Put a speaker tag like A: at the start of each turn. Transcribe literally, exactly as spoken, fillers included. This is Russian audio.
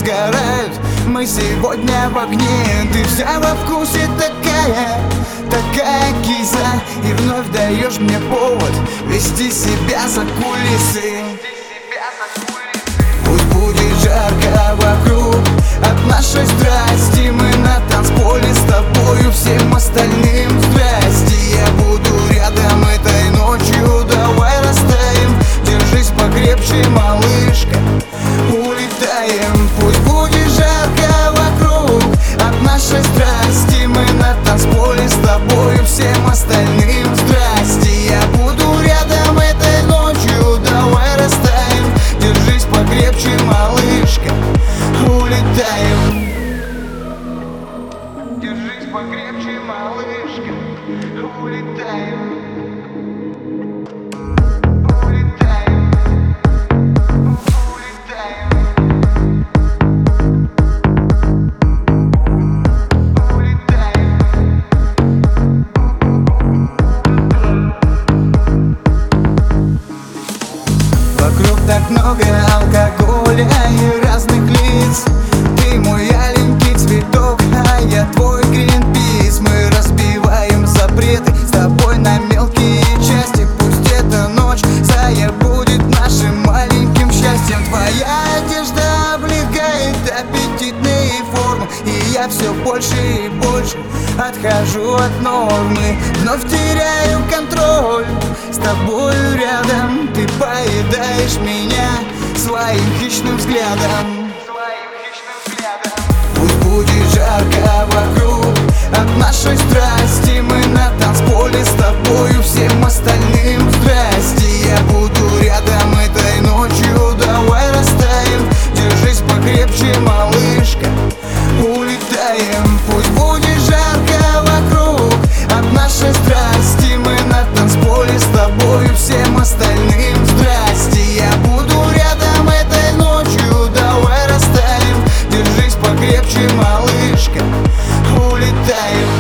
A: сгорают. Мы сегодня в огне, ты вся во вкусе такая, такая киса. И вновь даешь мне повод вести себя за кулисы. Пусть будет жарко вокруг от нашей страсти, мы на танцполе с тобою всем остальным здрасте. Я буду рядом этой ночью, давай растаем. Держись покрепче, малышка, улетаем. Пусть будет жарко вокруг от нашей страсти, мы на танцполе с тобою всем остальным здрасте. Я буду рядом этой ночью, давай растаем. Держись покрепче, малышка, улетаем. Держись покрепче, малышка, улетаем. Вокруг так много алкоголя и разных лиц. Ты мой аленький цветок, а я твой гринпис. Мы разбиваем запреты с тобой на мелкие части. Пусть эта ночь зая будет нашим маленьким счастьем. Твоя одежда облегает аппетитные формы, и я все больше и больше отхожу от нормы. Вновь теряю контроль с тобою рядом. Ты поедаешь меня своим хищным взглядом. Пусть будет жарко вокруг от нашей страсти, мы на танцполе с тобою всем остальным здрасте. Я буду рядом этой ночью, давай растаем. Держись покрепче, малышка, улетаем. Пусть будет жарко вокруг от нашей страсти, мы на танцполе с тобою всем остальным здрасте. Я буду рядом этой ночью, давай растаем. Держись покрепче, малышка, улетаем.